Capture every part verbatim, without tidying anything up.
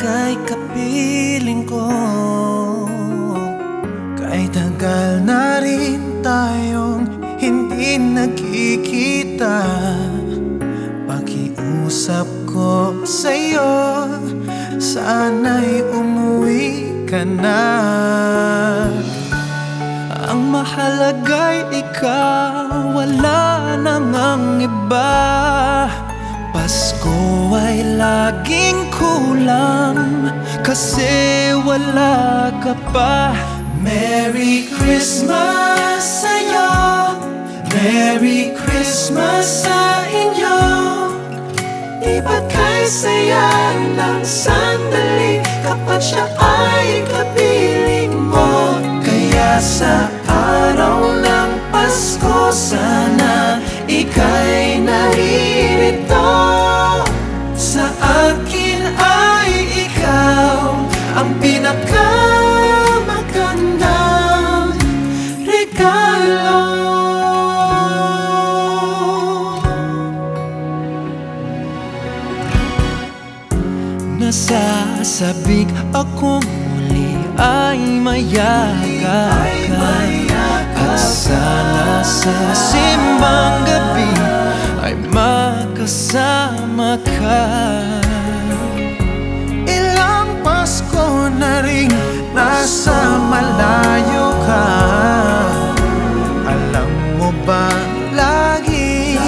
ika'y kapiling ko. Kahit tagal na rin tayong hindi nagkikita, pakiusap ko sa'yo, sana'y umuwi ka na. Ang mahalaga'y ikaw, wala nang ang iba. Pasko ay laging kulang kasi wala ka pa. Merry Christmas sa'yo, Merry Christmas sa inyo. Di ba't kay saya lang sandali kapag siya ay kapiling mo? Kaya sa araw ng Pasko, sana ika'y naririto. Sa akin ay ikaw ang pinakamagandang regalo. Nasasabik ako muli ay mayakap ka, at sana sa simbang gabi ay makasama ka. Ilang Pasko na rin nasa malayo ka, alam mo ba lagi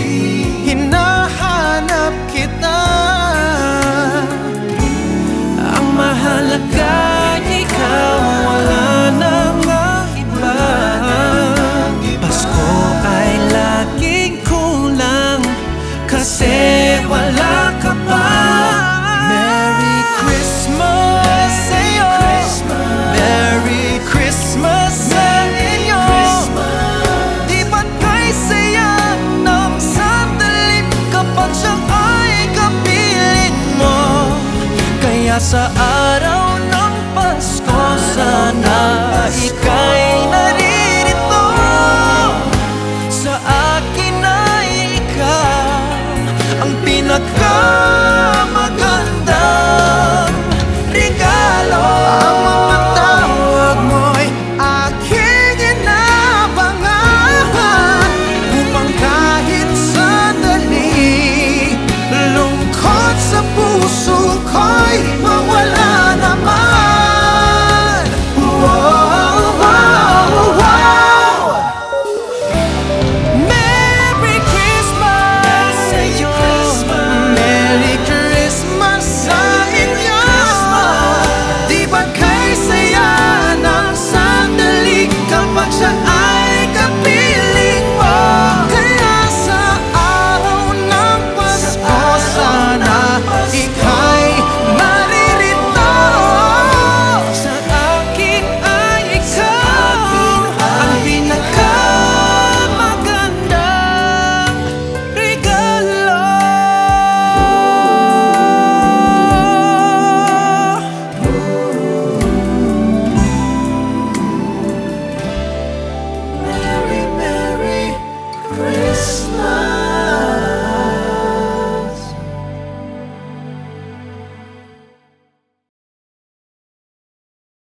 hinahanap kita. Ang mahalaga ikaw, wala nang ang iba. Pasko ay laging kulang kasi wala ka pa. Merry Christmas sa'yo, Merry Christmas sa inyo. Di ba't kay saya ng sandali kapag siya ay kapiling mo? Kaya sa araw ng Pasko, sana ika'y